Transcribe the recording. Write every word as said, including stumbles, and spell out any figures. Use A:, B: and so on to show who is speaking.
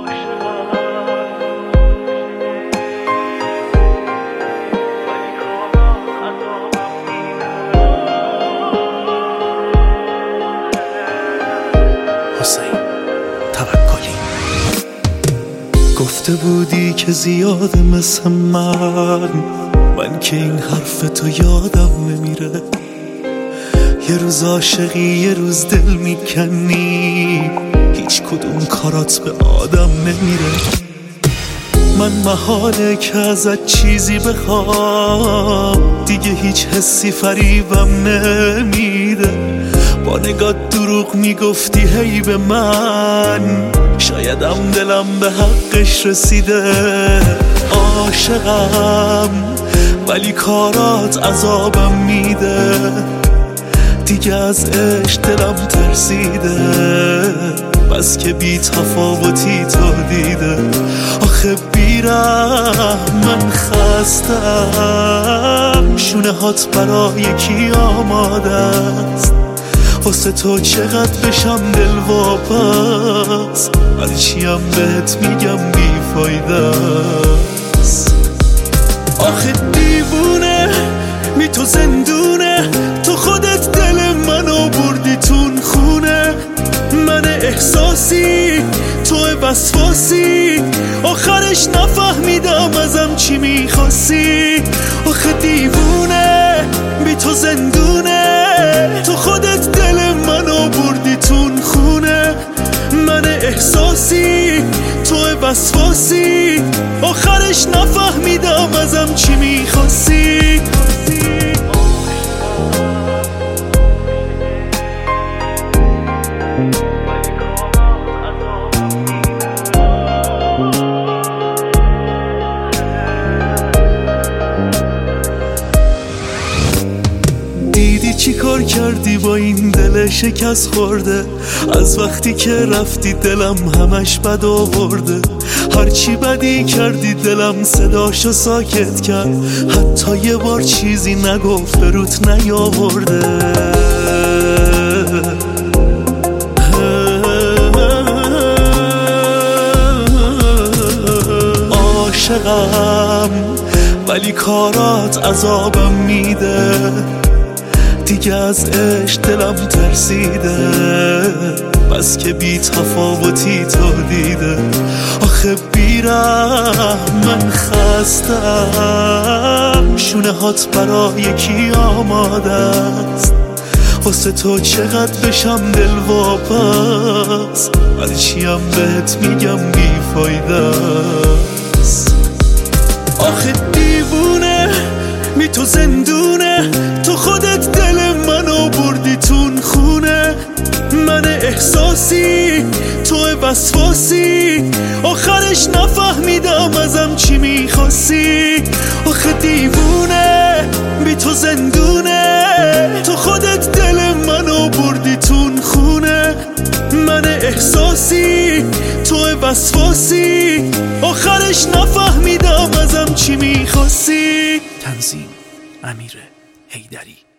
A: حسین توکلی. گفته بودی که زیاد مثل من من که این حرف تو یادم نمیره. یه روز عاشقی یه روز دل میکنی، هیچ کدوم کارات به آدم نمیره. من محاله که ازت چیزی بخوام، دیگه هیچ حسی فریبم نمیده. با نگاه دروغ میگفتی هی به من، شایدم دلم به حقش رسیده. عاشقم ولی کارات عذابم میده، دیگه از عشق دلم ترسیده. بس که بی تفاوتی تو دیده. آخه بیرم من خستم، شونه هات برای کی آماده است؟ واسه تو چقدر بشم دل واپس، هرچیم بهت میگم بی فایده است. آخه دیوونه می تو زندونه، تو خودت دل منو بردی تون خونه. من احساسی تو وسواسی، آخرش نفهمیدم ازم چی میخواستی. آخه دیوونه بی تو زندونه، تو خودت دل منو بردی تون خونه. من احساسی تو وسواسی، آخرش نفهمیدم ازم چی میخواستی. دیدی چی کار کردی با این دل شکست خورده؟ از وقتی که رفتی دلم همش بد آورده. هرچی بدی کردی دلم صداشو ساکت کرد، حتی یه بار چیزی نگفت به روت نیاورده. عاشقم ولی کارات عذابم میده، دیگه از عشق دلم ترسیده. بس که بی تفاوتی تو دیده. آخه بیرم من خستم، شونه هات برای کی آماده است؟ واسه تو چقدر بشم دل واپس، هرچیم بهت میگم بی فایده است. آخه دیوونه می تو زندونه، تو خودت دل منو بردی تون خونه. من احساسی تو وسواسی، آخرش نفهمیدم ازم چی میخواستی. آخه دیوونه بی تو زندونه، تو خودت دل منو بردی تون خونه. من احساسی تو وسواسی، آخرش نفهمیدم ازم چی میخواستی.
B: تنظیم امیر حیدری.